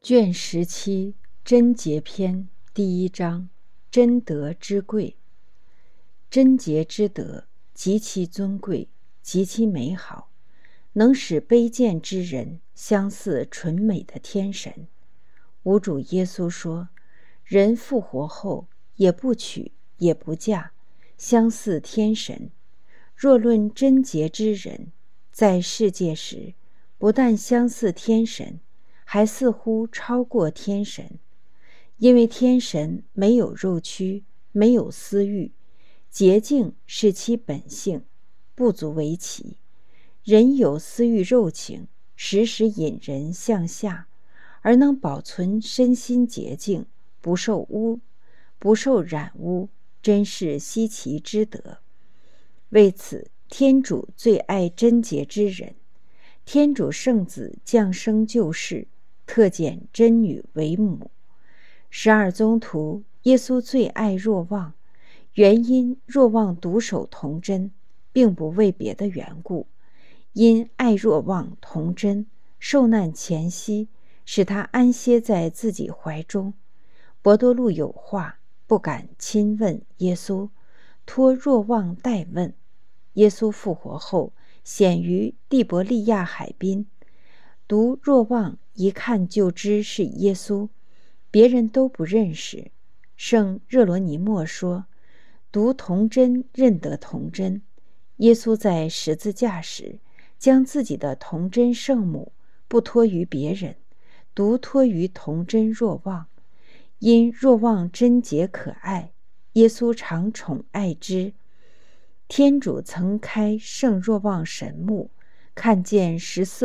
卷17贞洁篇第1章，贞德之贵。贞洁之德极其尊贵，极其美好，能使卑贱之人相似纯美的天神。吾主耶稣说，人复活后也不娶也不嫁，相似天神。若论贞洁之人，在世界时不但相似天神，还似乎超过天神。因为天神没有肉躯，没有私欲，洁净是其本性，不足为奇。人有私欲肉情，时时引人向下，而能保存身心洁净，不受染污，真是稀奇之德。为此，天主最爱贞洁之人。天主圣子降生救世，特拣贞女为母。12宗徒，耶稣最爱若望，原因若望独守童贞，并不为别的缘故。因爱若望童贞，受难前夕，使他安歇在自己怀中。伯多禄有话，不敢亲问耶稣，托若望代问。耶稣复活后，显于蒂伯利亚海滨，读若望一看就知是耶稣，别人都不认识。圣热罗尼莫说，读童贞认得童贞。耶稣在十字架时，将自己的童贞圣母不托于别人，独托于童贞若望。因若望贞洁可爱，耶稣常宠爱之。天主曾开圣若望神目，看见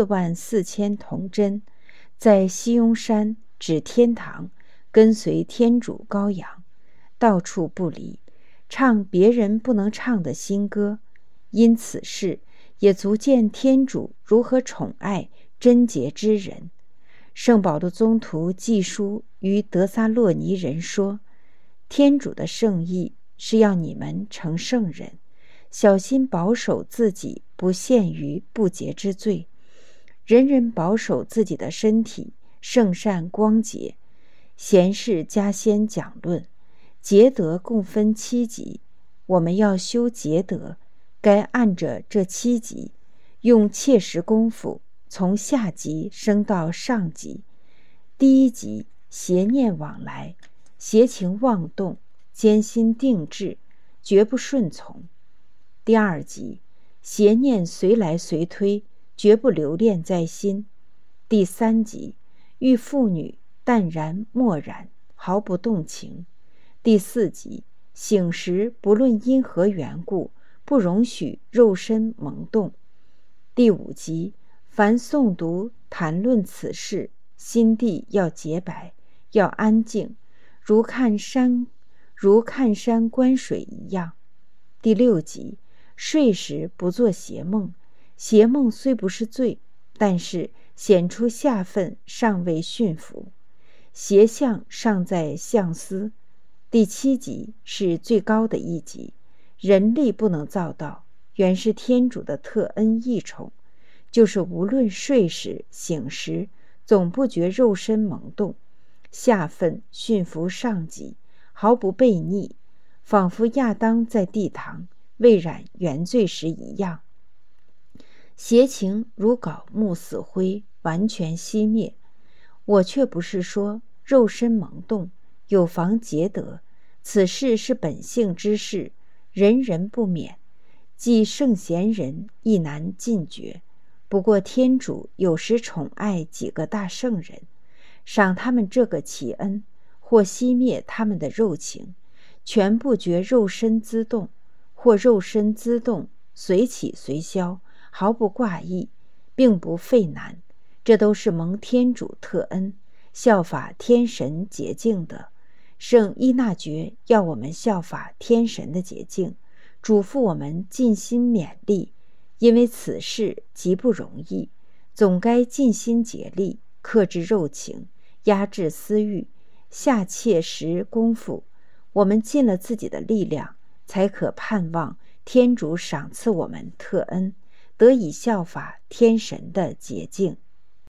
144000童贞在西雍山指天堂，跟随天主羔羊，到处不离，唱别人不能唱的新歌。因此事也足见天主如何宠爱贞洁之人。圣保禄宗徒寄书于德撒洛尼人说，天主的圣意是要你们成圣人，小心保守自己不陷于不洁之罪，人人保守自己的身体圣善光洁。贤士加先讲论，节德共分7级，我们要修节德，该按着这7级，用切实功夫，从下级升到上级。第1级，邪念往来，邪情妄动，艰辛定志，绝不顺从。第2级，邪念随来随推，绝不留恋在心。第3级，遇妇女淡然漠然，毫不动情。第4级，醒时不论因何缘故，不容许肉身萌动。第5级，凡诵读谈论此事，心地要洁白，要安静，如看山观水一样。第6级，睡时不做邪梦，邪梦虽不是罪，但是显出下分尚未驯服，邪相尚在相思。第7级是最高的1级，人力不能造到，原是天主的特恩异宠，就是无论睡时醒时，总不觉肉身萌动，下分驯服上级，毫不悖逆，仿佛亚当在地堂未染原罪时一样。邪情如槁木死灰，完全熄灭。我却不是说肉身萌动，有妨节德，此事是本性之事，人人不免，即圣贤人亦难尽绝。不过天主有时宠爱几个大圣人，赏他们这个奇恩，或熄灭他们的肉情，全不觉肉身滋动，或肉身滋动，随起随消，毫不挂意，并不费难。这都是蒙天主特恩，效法天神洁净的。圣依纳爵要我们效法天神的洁净，嘱咐我们尽心勉励，因为此事极不容易，总该尽心竭力，克制肉情，压制私欲，下切实功夫。我们尽了自己的力量，才可盼望天主赏赐我们特恩，得以效法天神的洁净。